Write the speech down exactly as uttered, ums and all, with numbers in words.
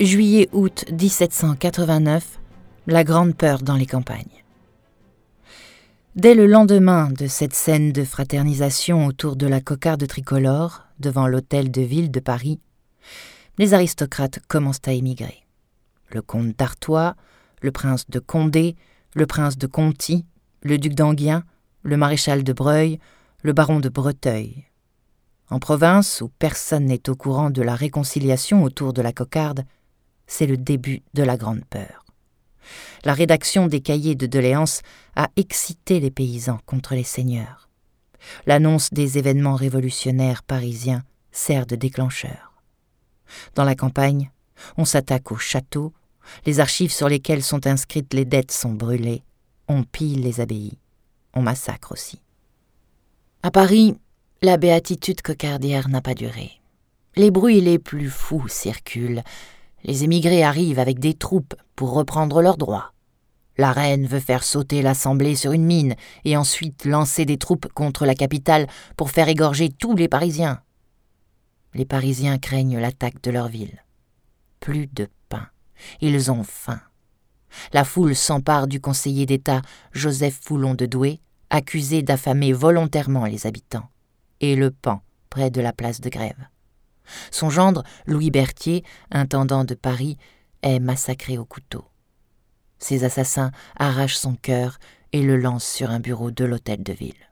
Juillet-août dix-sept cent quatre-vingt-neuf, la grande peur dans les campagnes. Dès le lendemain de cette scène de fraternisation autour de la cocarde tricolore, devant l'hôtel de ville de Paris, les aristocrates commencent à émigrer. Le comte d'Artois, le prince de Condé, le prince de Conti, le duc d'Enghien, le maréchal de Breuil, le baron de Breteuil. En province, où personne n'est au courant de la réconciliation autour de la cocarde, c'est le début de la grande peur. La rédaction des cahiers de doléances a excité les paysans contre les seigneurs. L'annonce des événements révolutionnaires parisiens sert de déclencheur. Dans la campagne, on s'attaque aux châteaux, les archives sur lesquelles sont inscrites les dettes sont brûlées, on pille les abbayes, on massacre aussi. À Paris, la béatitude cocardière n'a pas duré. Les bruits les plus fous circulent. Les émigrés arrivent avec des troupes pour reprendre leurs droits. La reine veut faire sauter l'Assemblée sur une mine et ensuite lancer des troupes contre la capitale pour faire égorger tous les Parisiens. Les Parisiens craignent l'attaque de leur ville. Plus de pain. Ils ont faim. La foule s'empare du conseiller d'État Joseph Foulon de Douai, accusé d'affamer volontairement les habitants, et le pend près de la place de Grève. Son gendre, Louis Berthier, intendant de Paris, est massacré au couteau. Ses assassins arrachent son cœur et le lancent sur un bureau de l'hôtel de ville.